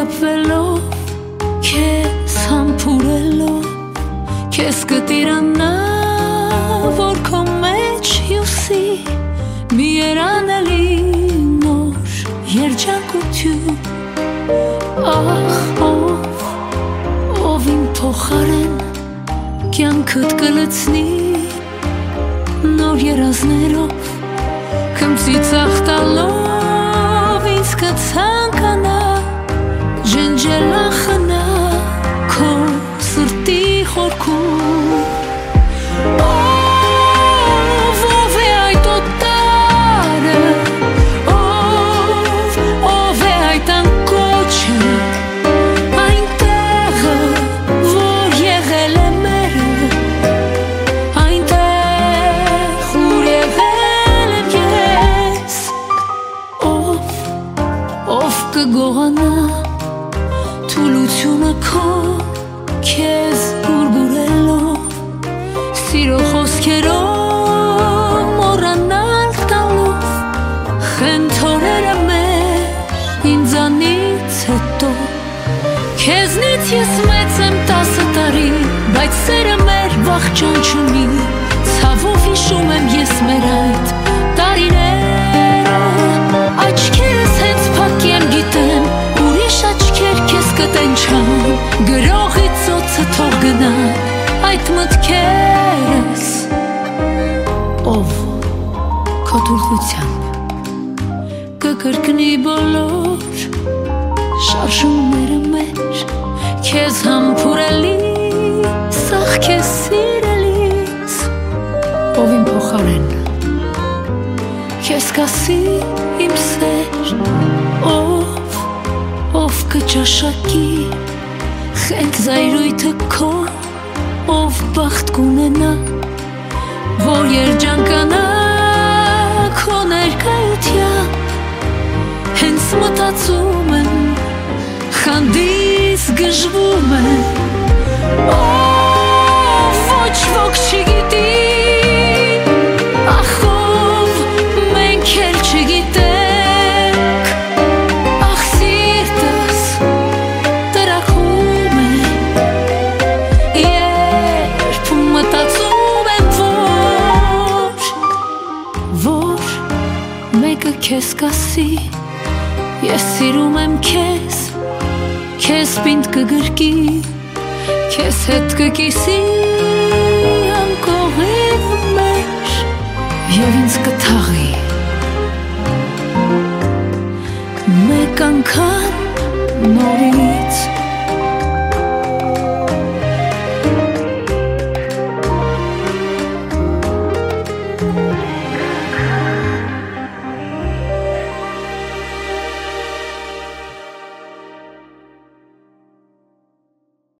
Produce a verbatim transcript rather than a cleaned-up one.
կապվելով, քեզ համբուրելով, քեզ կտիրանա, որ քո մեջ հյուսի մի երանելի նոր երջանկություն, ախ ով, ով իմ փոխարեն կյանքդ կլցնի նոր երազներով, քմծի ծաղտալով ինձ կցանկանա ջնջել ախնա քո սրտի խորքում, ով, ով է այդ օտարը, ով, ով է այդ անկոչը, այն տեղը, որ եղել է մերը, այնտեղ, ուր եղել եմ ես, ով, ով կգողանա թուլությունը քո քեզ գուրգուրելով, սիրո խոսքերով մոռանալ տալով, խենթորերը մեր ինձանից հետո, քեզնից ես մեծ եմ տասը տարի, բայց սերը մեր վախճան չունի, ցավով հիշում եմ ես մեր այդ տարիները, աչքերս հենց փակ եմ գիտեմ, ուրիշ աչքեր քեզ կտենչան, գրողի ծոցը թող գնան այդ մտքերս, ով քո թուլությամբ կկրկնի բոլոր շարժումները մեր, քեզ համբուրելի, սաղ քեզ սիրելիս, ով իմ փոխարեն քեզ կասի իմ սեր, ով, ով կճաշակի խենթ զայրույթը քո, ով բախտ կունենա, որ երջանկանա քո ներկայությամբ, հենց մտածում եմ, խանդից գժվում եմ, ով ոչ ոք չգիտի, ախ ով մենք էլ չգիտենք, ախ սիրտս տրախում է, երբ մտածում եմ, որ, որ մեկը քեզ կասի, ես սիրում եմ քեզ, քեզ պինդ կգրկի, քեզ հետ կկիսի